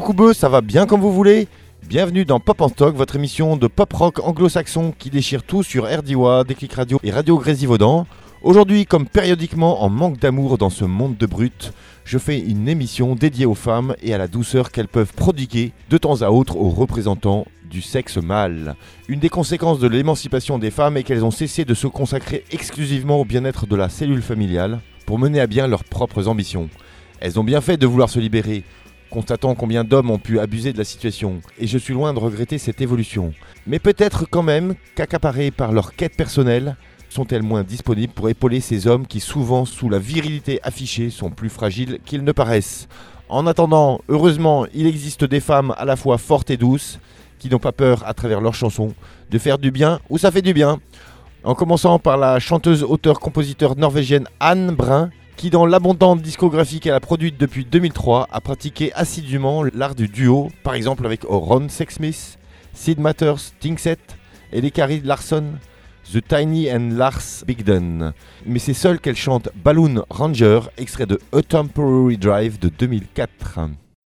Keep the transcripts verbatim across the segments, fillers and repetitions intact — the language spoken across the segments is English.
Coubeux, ça va bien comme vous voulez? Bienvenue dans Pop en Stock, votre émission de pop rock anglo-saxon qui déchire tout sur R D W A, Déclic Radio et Radio Grésivaudan. Aujourd'hui, comme périodiquement en manque d'amour dans ce monde de brutes, je fais une émission dédiée aux femmes et à la douceur qu'elles peuvent prodiguer de temps à autre aux représentants du sexe mâle. Une des conséquences de l'émancipation des femmes est qu'elles ont cessé de se consacrer exclusivement au bien-être de la cellule familiale pour mener à bien leurs propres ambitions. Elles ont bien fait de vouloir se libérer, constatant combien d'hommes ont pu abuser de la situation, et je suis loin de regretter cette évolution. Mais peut-être quand même qu'accaparées par leur quête personnelle, sont-elles moins disponibles pour épauler ces hommes qui souvent, sous la virilité affichée, sont plus fragiles qu'ils ne paraissent. En attendant, heureusement, il existe des femmes à la fois fortes et douces, qui n'ont pas peur, à travers leurs chansons, de faire du bien où ça fait du bien. En commençant par la chanteuse, auteure, compositeur norvégienne Anne Brun, qui dans l'abondante discographie qu'elle a produite depuis deux mille trois, a pratiqué assidûment l'art du duo, par exemple avec Ron Sexsmith, Sid Matters, Tingset et les Carrie Larson, The Tiny and Lars Bigden. Mais c'est seule qu'elle chante Balloon Ranger, extrait de A Temporary Drive de deux mille quatre.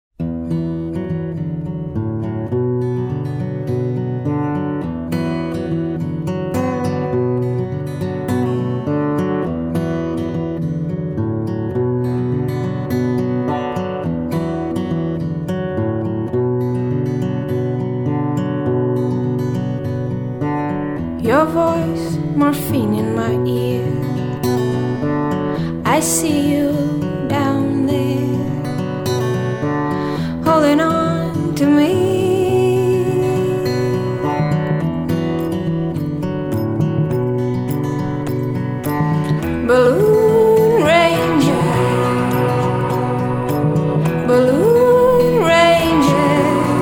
Your voice, morphine in my ear. I see you down there, holding on to me. Balloon Ranger, Balloon Ranger,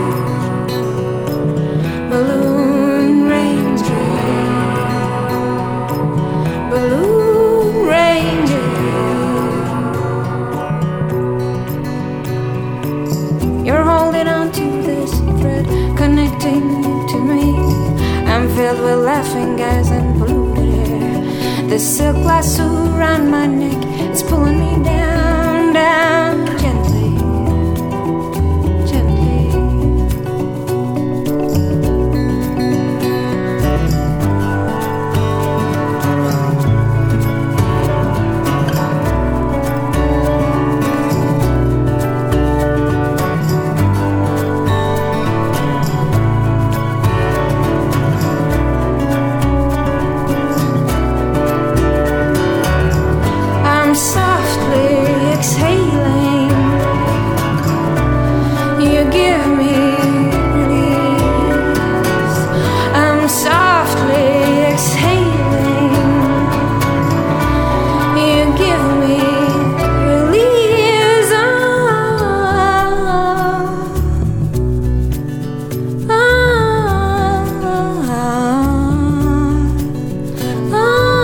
Balloon Ranger, Balloon Ranger. You're holding on to this thread, connecting you to me. I'm filled with laughing gas and polluted air. The silk lasso around my neck is pulling me down, down gently, gently. I'm softly exhaling. You give me release. I'm softly exhaling. You give me release. Oh, oh, oh,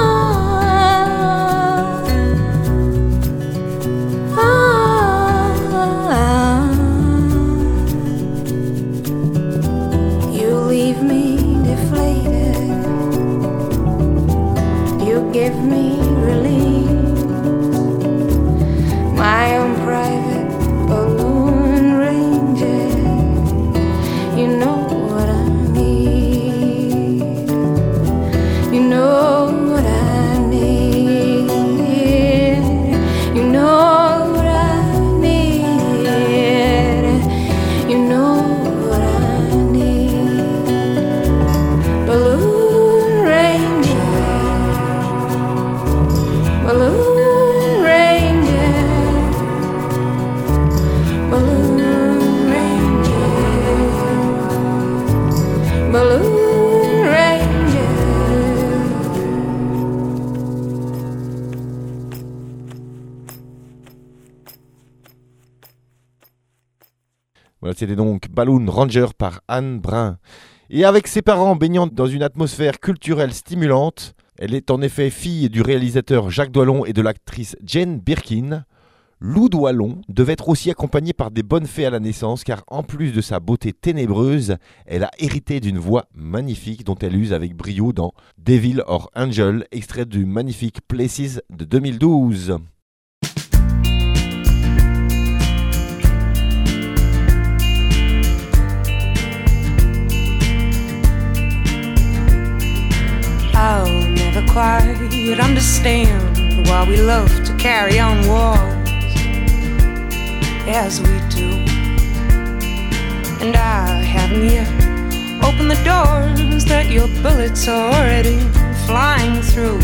you leave me deflated. You give me relief. My own private balloon ranger. You know what I need. You know what I need. You know what I need. You know what I need. Balloon Ranger, Balloon Ranger, Balloon Ranger, Balloon Ranger. Voilà, c'était donc Balloon Ranger par Anne Brun. Et avec ses parents baignant dans une atmosphère culturelle stimulante, elle est en effet fille du réalisateur Jacques Doillon et de l'actrice Jane Birkin. Lou Doillon devait être aussi accompagnée par des bonnes fées à la naissance, car en plus de sa beauté ténébreuse, elle a hérité d'une voix magnifique dont elle use avec brio dans Devil or Angel, extrait du magnifique Places de deux mille douze. I'll never quite understand why we love to carry on wars as we do. And I haven't yet opened the doors that your bullets are already flying through.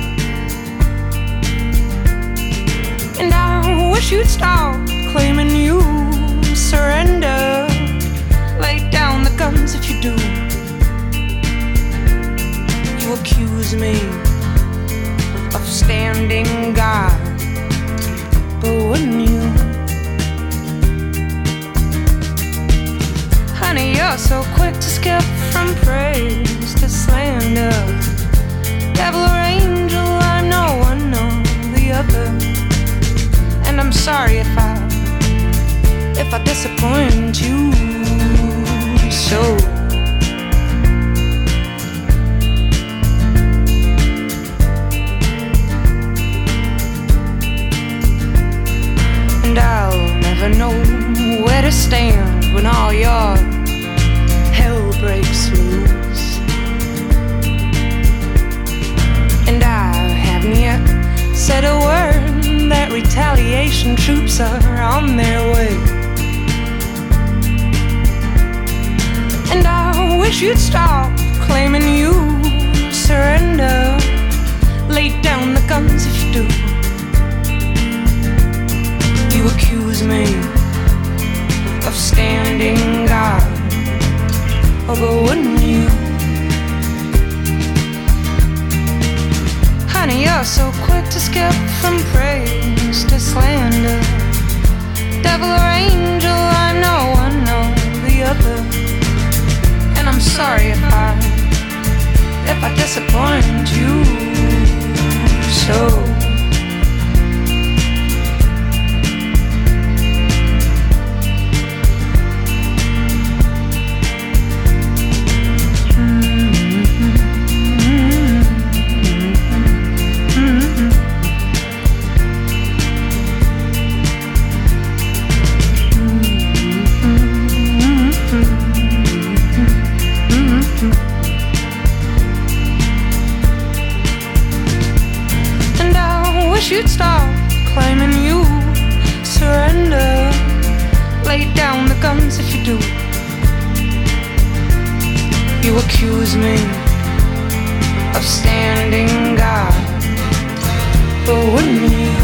And I wish you'd stop claiming you surrender. Lay down the guns if you do. You accuse me of standing guard, but wouldn't you? Honey, you're so quick to skip from praise to slander. Devil or angel, I'm no one nor the other. And I'm sorry if I, if I disappoint you so. And I'll never know where to stand when all your hell breaks loose. And I haven't yet said a word that retaliation troops are on their way. And I wish you'd stop claiming you surrender. Lay down the guns if you do. You accuse me of standing guard, oh, but wouldn't you? Honey, you're so quick to skip from praise to slander. Devil or angel, I'm no one nor the other. And I'm sorry if I, if I disappoint you so. You'd stop claiming you surrender. Lay down the guns if you do. You accuse me of standing guard, but wouldn't you?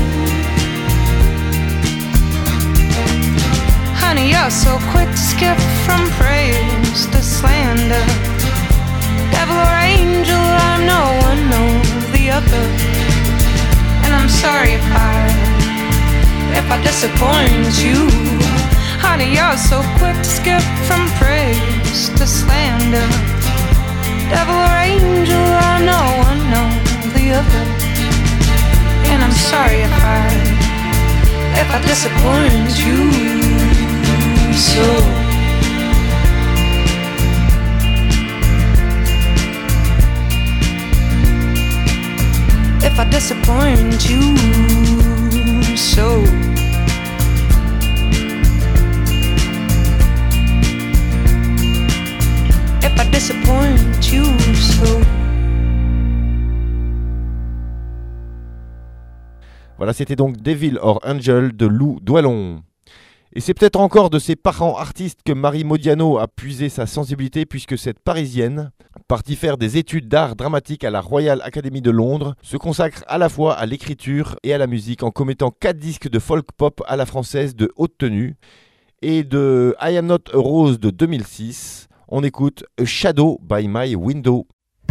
Honey, you're so quick to skip from praise to slander. Devil or angel, I'm no one nor the other. And I'm sorry if I, if I disappoint you. Honey, you're so quick to skip from praise to slander. Devil or angel, I'm no one nor the other. And I'm sorry if I, if I disappoint you so. If I disappoint you so. If I disappoint you so. Voilà, c'était donc Devil or Angel de Lou Douallon. Et c'est peut-être encore de ses parents artistes que Marie Modiano a puisé sa sensibilité, puisque cette Parisienne, partie faire des études d'art dramatique à la Royal Academy de Londres, se consacre à la fois à l'écriture et à la musique en commettant quatre disques de folk pop à la française de haute tenue. Et de I Am Not a Rose de deux mille six, on écoute A Shadow by My Window.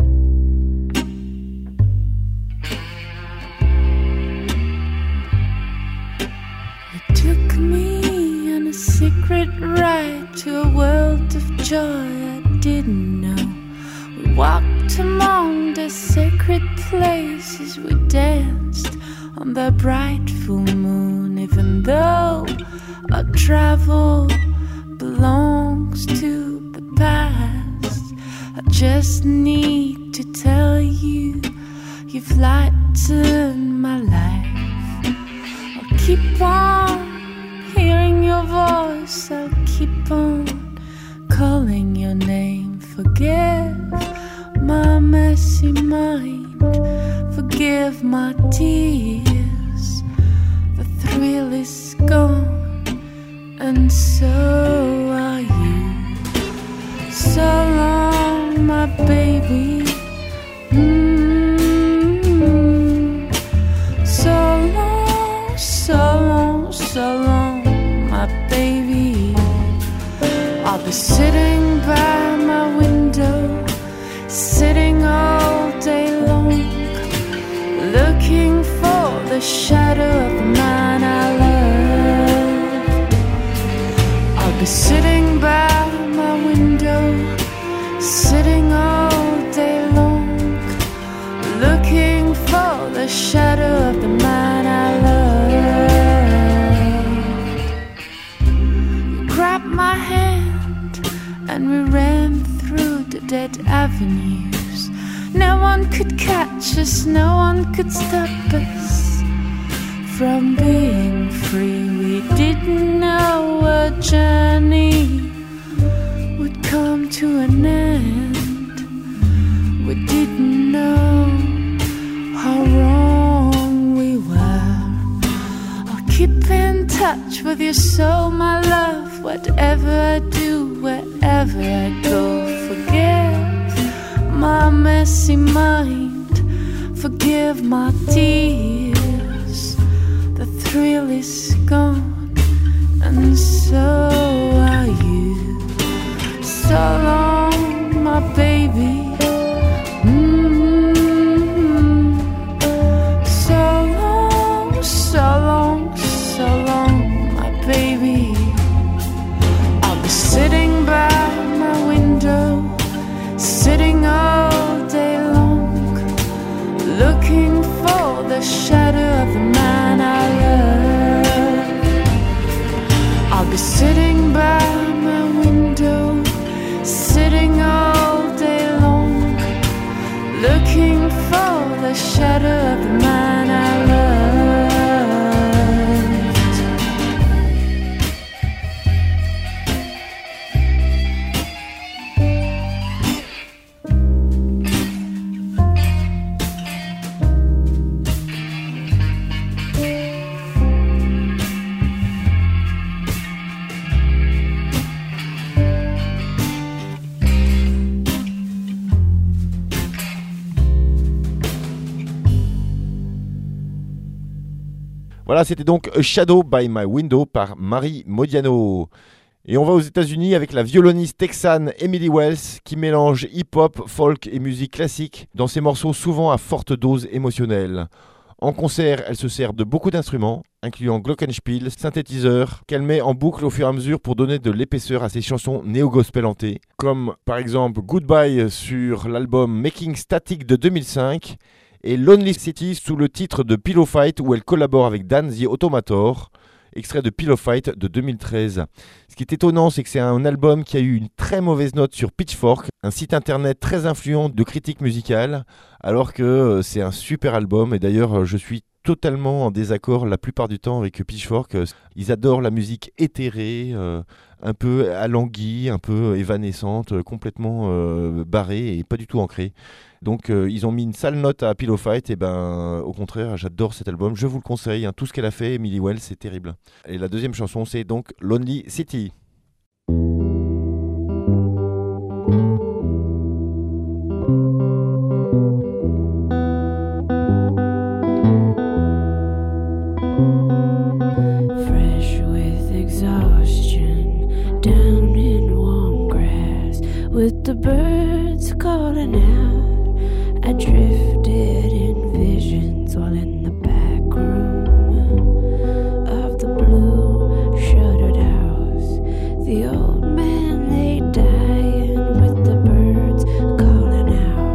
Secret ride to a world of joy I didn't know. We walked among the sacred places. We danced on the bright full moon. Even though our travel belongs to the past, I just need to tell you, you've lightened my life. I'll keep on hearing your voice, I'll keep on calling your name. Forgive my mess messy mind, forgive my tears. The thrill is gone, and so are you. So long, my baby. Mm-hmm. So long, so long, so long, my baby. I'll be sitting by my window, sitting all day long, looking for the shadow of the man I love. I'll be sitting by my window, sitting all day long, looking for the shadow of the man I love. You grabbed my hand and we ran through the dead avenues. No one could catch us, no one could stop us from being free. We didn't know a journey would come to an end. We didn't know how wrong we were. I'll keep in touch with your soul, my love. Whatever I do, wherever I go, forgive my messy mind, forgive my tears. The thrill is gone, and so are you. So long, my baby. Mm-hmm. So long, so long, so long, my baby. I'll be sitting by my window, sitting all day long, looking for the shadow of the man I love. I'll be sitting by my window, sitting all day long, looking for the shadow of the man I Voilà, c'était donc A Shadow by My Window par Mari Modiano. Et on va aux États-Unis avec la violoniste texane Emily Wells qui mélange hip-hop, folk et musique classique dans ses morceaux souvent à forte dose émotionnelle. En concert, elle se sert de beaucoup d'instruments, incluant glockenspiel, synthétiseurs, qu'elle met en boucle au fur et à mesure pour donner de l'épaisseur à ses chansons néo-gospel hantées, comme par exemple Goodbye sur l'album Making Static de deux mille cinq, et Lonely City sous le titre de Pillow Fight où elle collabore avec Dan the Automator, extrait de Pillow Fight de deux mille treize. Ce qui est étonnant, c'est que c'est un album qui a eu une très mauvaise note sur Pitchfork, un site internet très influent de critique musicale, alors que c'est un super album. Et d'ailleurs, je suis totalement en désaccord la plupart du temps avec Pitchfork. Ils adorent la musique éthérée, euh, un peu alanguie, un peu évanescente, complètement euh, barrée et pas du tout ancrée. Donc euh, ils ont mis une sale note à Pillow Fight, et ben au contraire j'adore cet album, je vous le conseille, hein, tout ce qu'elle a fait, Emily Wells, c'est terrible. Et la deuxième chanson c'est donc Lonely City. Fresh with exhaustion, down in warm grass, with the birds calling out. I drifted in visions while in the back room of the blue shuttered house. The old man lay dying with the birds calling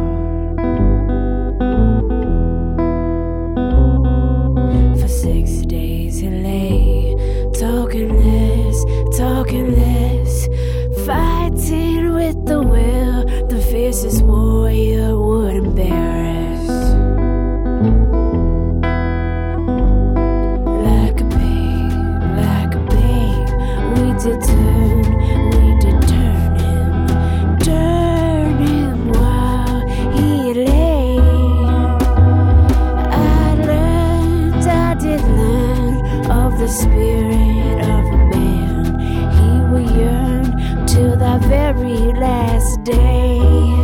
out. For six days he lay, talking less, talking less, fighting with the will, the fiercest warrior would embarrass. Like a babe, like a babe, we did turn, we did turn him, turn him while he lay the spirit of a man. He will yearn till the very last day.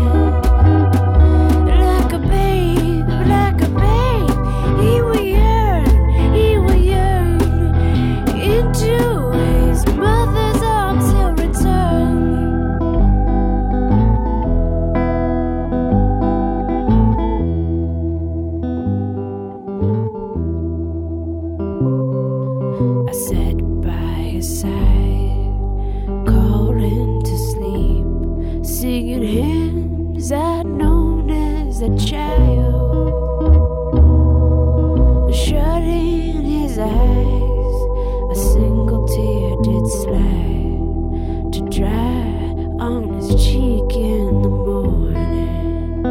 Like a babe, like a babe, he will yearn, he will yearn into his mother's arms. He'll return. I sat by his side, calling to sleep, singing hymns I'd known as a child, shutting his eyes, a single tear did slide to dry on his cheek in the morning.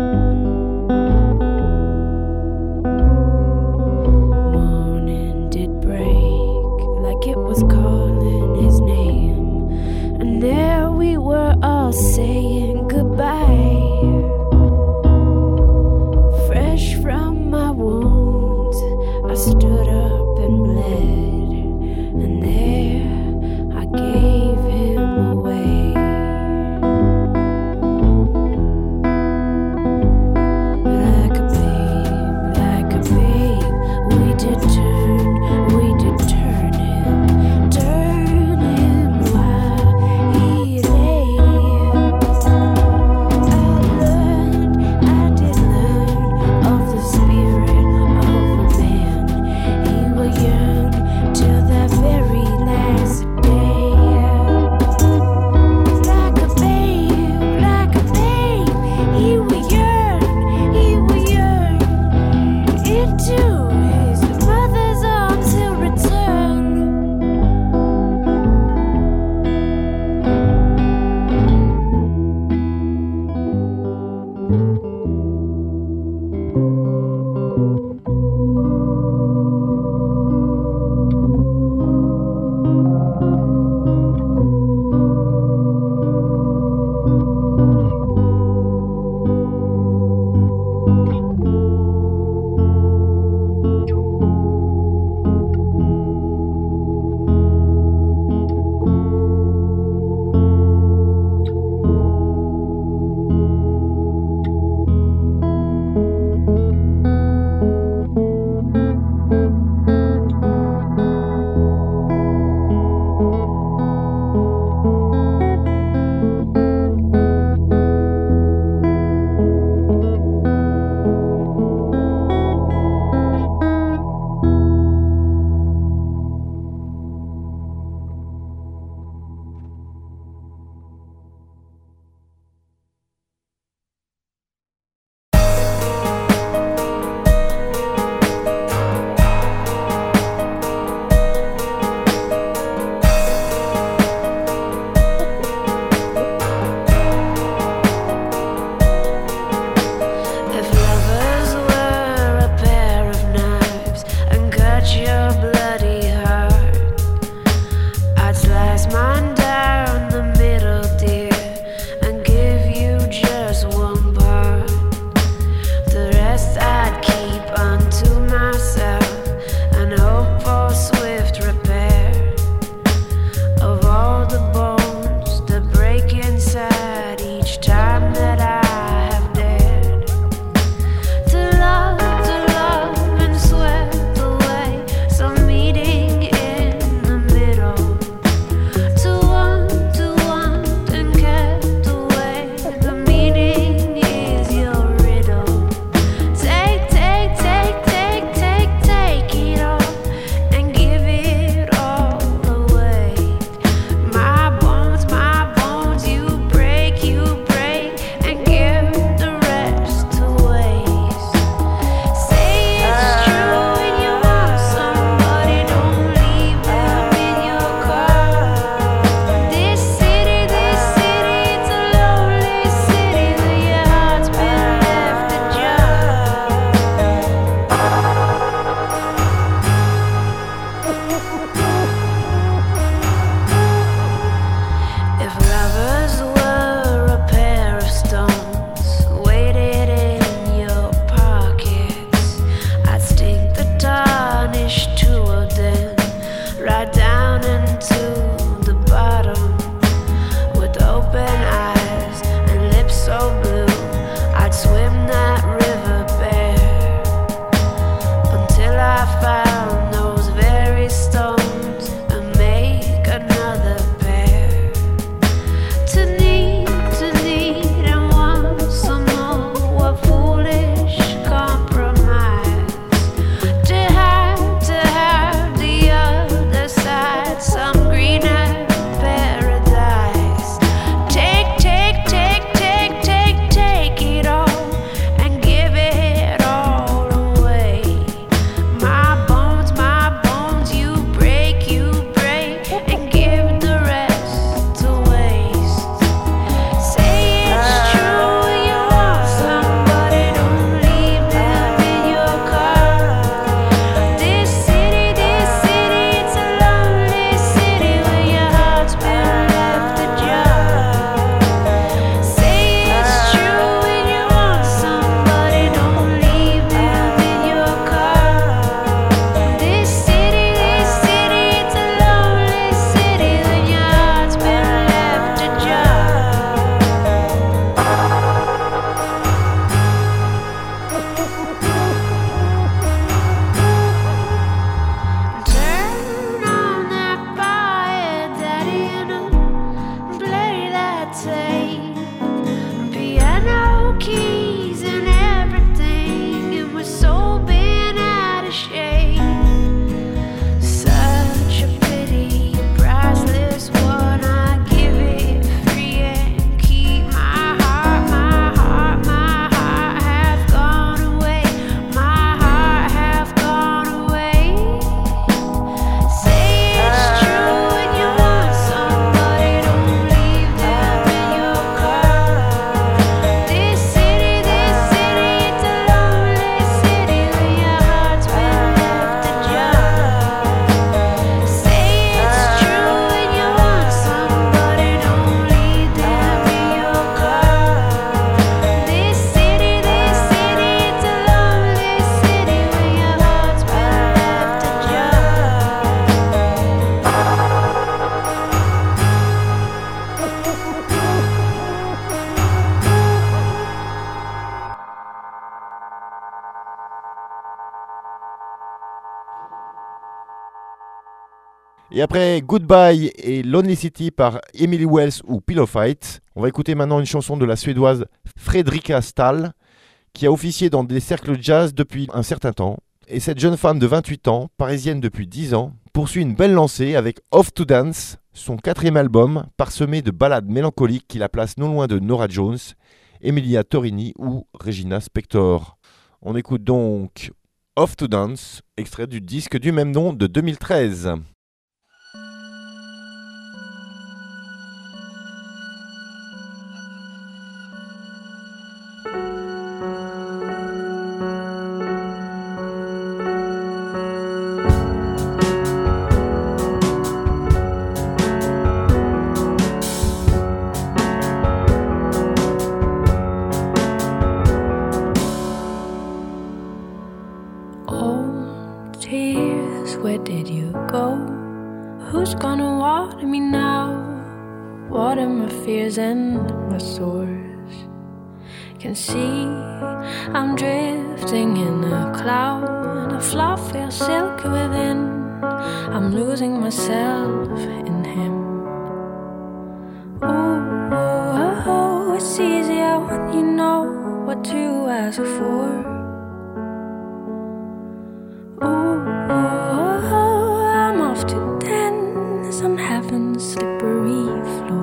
Morning did break like it was calling his name, and there we were all saying goodbye. Et après Goodbye et Lonely City par Emily Wells ou Pillow Fight, on va écouter maintenant une chanson de la suédoise Fredrika Stahl, qui a officié dans des cercles jazz depuis un certain temps. Et cette jeune femme de vingt-huit ans, parisienne depuis dix ans, poursuit une belle lancée avec Off to Dance, son quatrième album, parsemé de ballades mélancoliques qui la placent non loin de Norah Jones, Emilia Torini ou Regina Spektor. On écoute donc Off to Dance, extrait du disque du même nom de deux mille treize. And my sores can see I'm drifting in a cloud, a fluffy silk within. I'm losing myself in him. Ooh, oh, oh, it's easier when you know what to ask for. Ooh, oh, oh, I'm off to dance on heaven's slippery floor.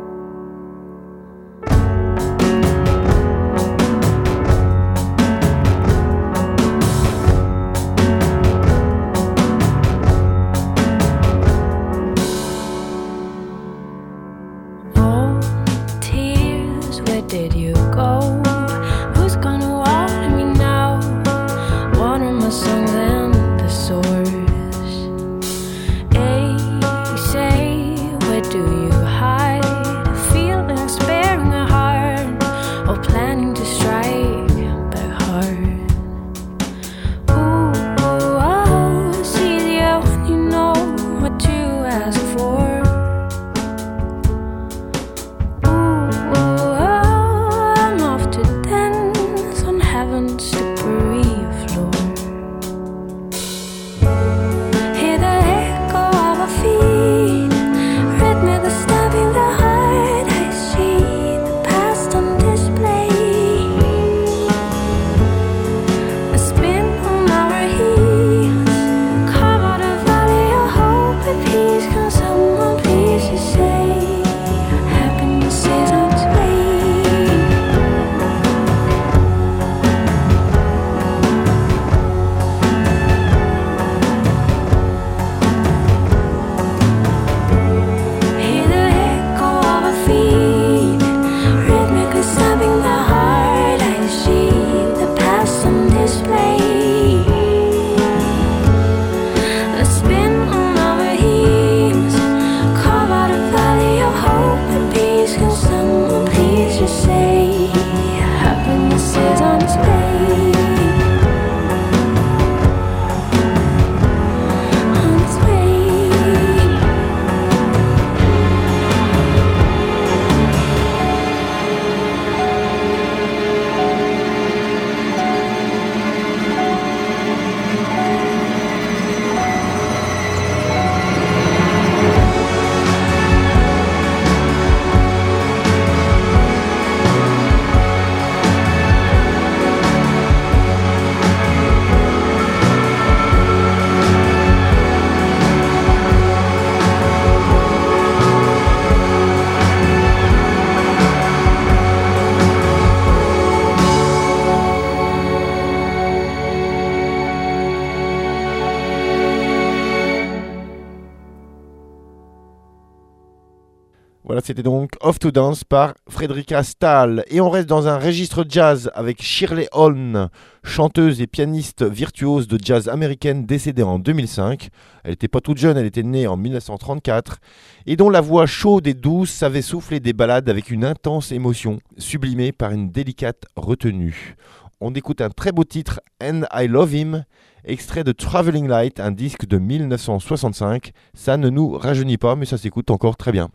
Voilà, c'était donc Off to Dance par Fredrika Stahl. Et on reste dans un registre jazz avec Shirley Holm, chanteuse et pianiste virtuose de jazz américaine décédée en deux mille cinq. Elle n'était pas toute jeune, elle était née en dix-neuf cent trente-quatre et dont la voix chaude et douce savait souffler des ballades avec une intense émotion, sublimée par une délicate retenue. On écoute un très beau titre, And I Love Him, extrait de Traveling Light, un disque de dix-neuf cent soixante-cinq. Ça ne nous rajeunit pas, mais ça s'écoute encore très bien.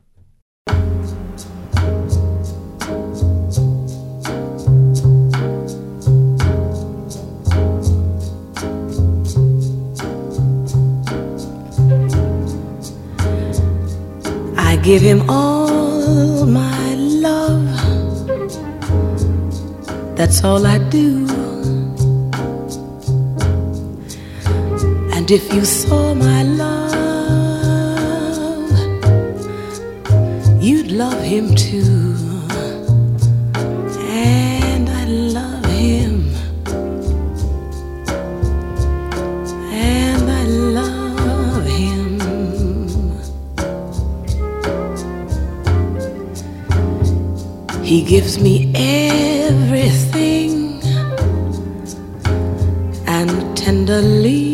I give him all my love. That's all I do. And if you saw my love, you'd love him too. And I love him. And I love him. He gives me everything, and tenderly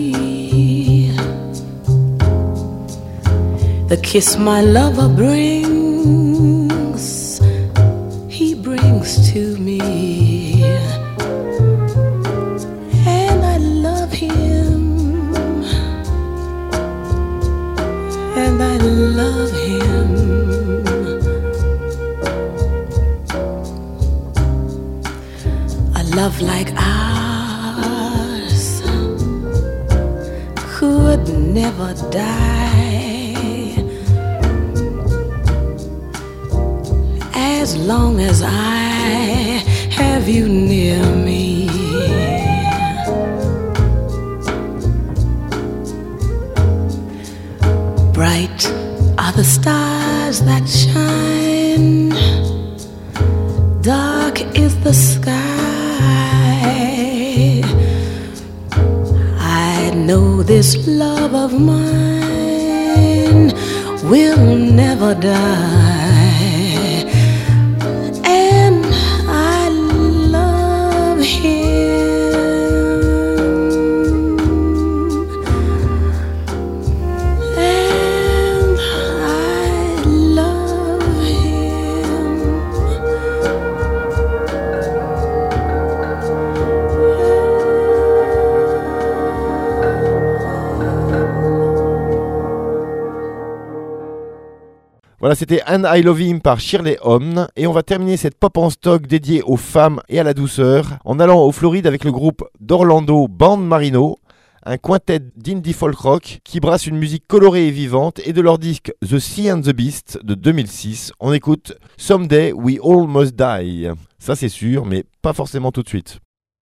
the kiss my lover brings, he brings to me. And I love him. And I love him. A love like ours could never die. As long as I have you near me, bright are the stars that shine, dark is the sky. I know this love of mine will never die. Voilà, c'était And I Love Him par Shirley Omn. Et on va terminer cette pop en stock dédiée aux femmes et à la douceur en allant au Floride avec le groupe d'Orlando Band Marino, un quintet d'indie folk rock qui brasse une musique colorée et vivante, et de leur disque The Sea and the Beast de deux mille six, on écoute Someday We All Must Die. Ça c'est sûr, mais pas forcément tout de suite.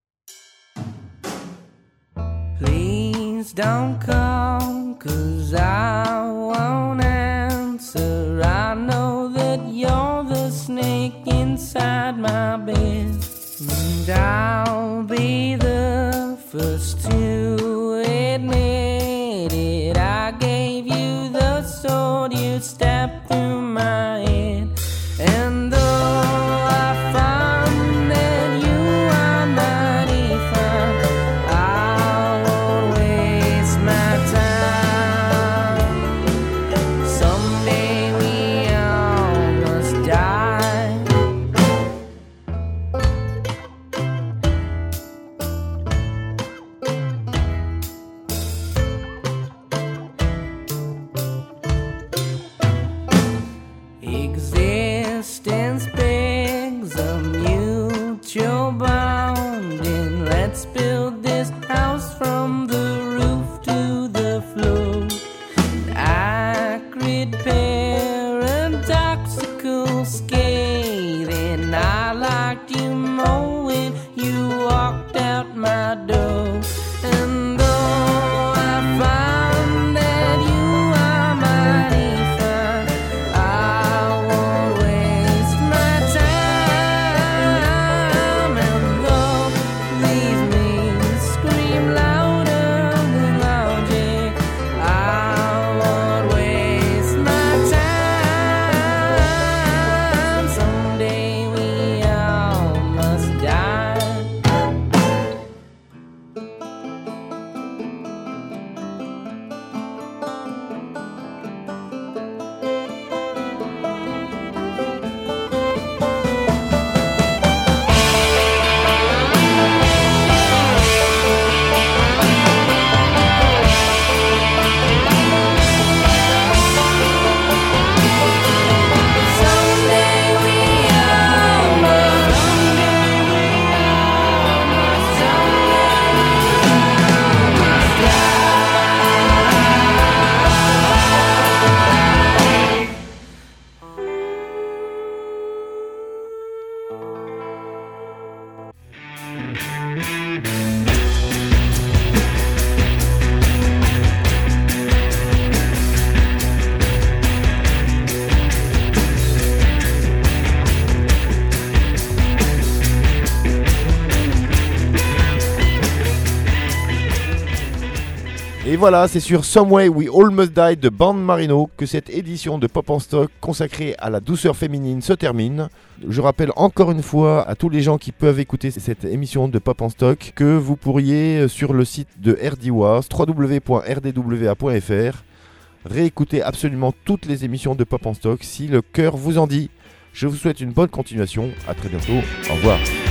Please don't come, 'cause I won't answer. I know that you're the snake inside my bed, and I'll be the first to admit it. I gave you the sword, you stabbed through my head, and though I find that you are mighty fine, I won't waste my time. Someday we all must die. Existence begs a mutual bonding. Let's build this house from the roof to the floor. Acrid paradoxical scathing. I liked you more when you walked out my door. And though I find that you are mighty fine, I won't waste my time. And though leave me scream louder than logic, I won't waste my Et voilà, c'est sur Some Way We All Must Die de Band Marino que cette édition de Pop en Stock consacrée à la douceur féminine se termine. Je rappelle encore une fois à tous les gens qui peuvent écouter cette émission de Pop en Stock que vous pourriez sur le site de R D W A, w w w point r d w a point f r, réécouter absolument toutes les émissions de Pop en Stock si le cœur vous en dit. Je vous souhaite une bonne continuation, à très bientôt, au revoir.